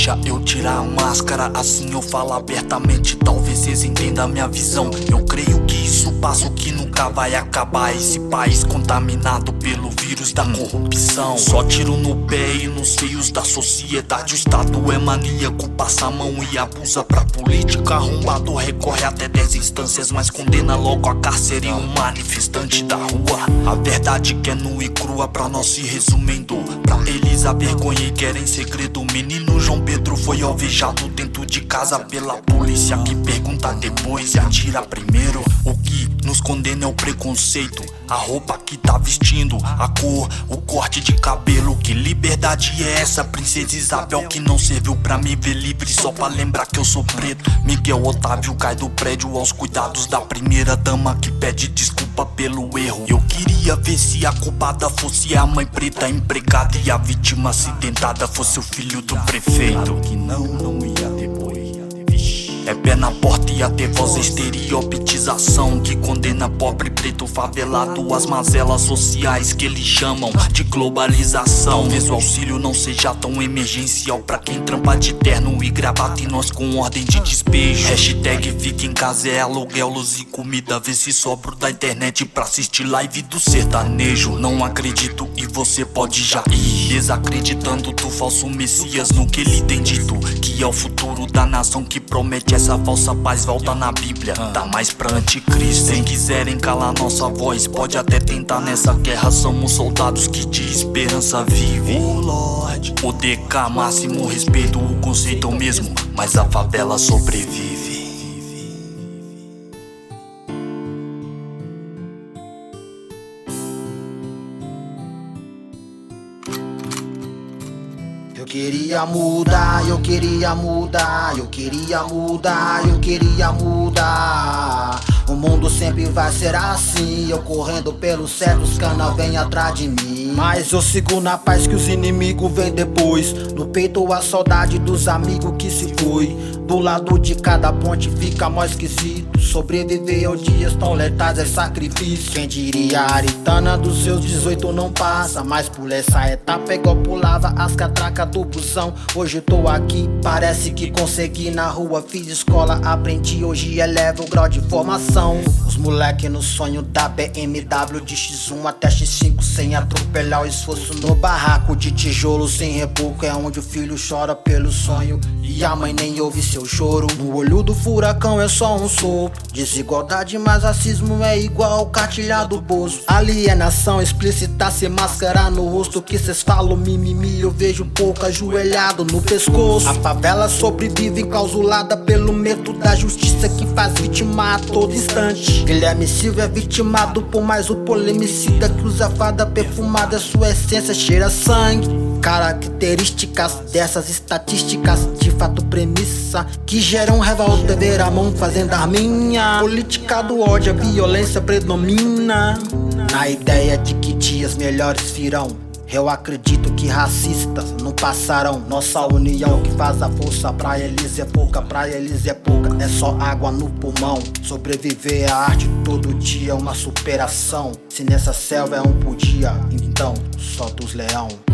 deixa eu tirar a máscara, assim eu falo abertamente. Talvez vocês entendam a minha visão. Eu creio que isso passa, o que nunca vai acabar. Esse país contaminado pelo vírus da corrupção. Só tiro no pé e nos seios da sociedade. O Estado é maníaco, passa a mão e abusa pra política. Arrombado recorre até 10 instâncias, mas condena logo a cárcere um manifestante da rua. A verdade que é nua e crua pra nós se resumindo. Pra eles a vergonha e querem segredo. O menino João Pedro foi alvejado dentro de casa pela polícia, que pergunta depois e atira primeiro. O que nos condena é o preconceito, a roupa que tá vestindo, a cor, o corte de cabelo. Que liberdade é essa, princesa Isabel, que não serviu pra me ver livre só pra lembrar que eu sou preto? Miguel Otávio cai do prédio aos cuidados da primeira dama, que pede desculpa pelo erro. Eu queria ver se a culpada fosse a mãe preta empregada e a vítima acidentada fosse o filho do prefeito. Que não ia ter boi. É pé na porta e até voz, estereotipização que condena pobre, preto, favelado, as mazelas sociais que eles chamam de globalização. Talvez o auxílio não seja tão emergencial pra quem trampa de terno e gravata e nós com ordem de despejo. Hashtag fica em casa é aluguel, luz e comida, vê se sobro da internet pra assistir live do sertanejo. Não acredito e você pode já ir desacreditando do falso messias no que ele tem dito, que é o futuro da nação que promete essa falsa paz. Volta na Bíblia, dá mais pra anticristo. Se quiserem calar nossa voz, pode até tentar. Nessa guerra somos soldados que de esperança vive. Oh Lord, o DK, máximo respeito, o conceito é o mesmo, mas a favela sobrevive. Eu queria mudar, eu queria mudar, eu queria mudar, eu queria mudar. O mundo sempre vai ser assim, eu correndo pelos certos, cana vem atrás de mim. Mas eu sigo na paz que os inimigos vêm depois. No peito a saudade dos amigos que se foi. Do lado de cada ponte fica mó esquisito. Sobreviver aos dias tão letais é sacrifício. Quem diria a aritana dos seus 18 não passa. Mas por essa etapa igual pulava as catracas do busão. Hoje eu tô aqui, parece que consegui na rua. Fiz escola, aprendi, hoje elevo o grau de formação. Os moleque no sonho da BMW de X1 até X5 sem atropelar o esforço. No barraco de tijolo sem reboco é onde o filho chora pelo sonho e a mãe nem ouve seu choro. No olho do furacão é só um sopro. Desigualdade mais racismo é igual ao cartilhar do bolso. Alienação explícita se mascarar no rosto. Que cês falam mimimi, eu vejo pouco ajoelhado no pescoço. A favela sobrevive enclausulada pelo medo da justiça que faz vítima a todo instante. Guilherme Silva é vitimado por mais o polemicida que usa fada perfumada, sua essência cheira sangue. Características dessas estatísticas, de fato premissa, que geram revolta, ver a mão fazendo arminha. Política do ódio, a violência predomina. Na ideia de que dias melhores virão, eu acredito que racistas não passarão. Nossa união que faz a força, pra eles é pouca, pra eles é pouca. É só água no pulmão. Sobreviver é arte, todo dia é uma superação. Se nessa selva é um por dia, então solta os leão.